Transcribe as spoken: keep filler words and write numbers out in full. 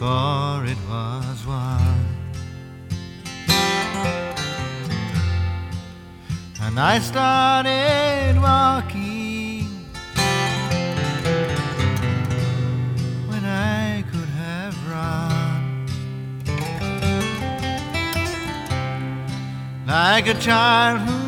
for it was one. And I started walking when I could have run, like a child who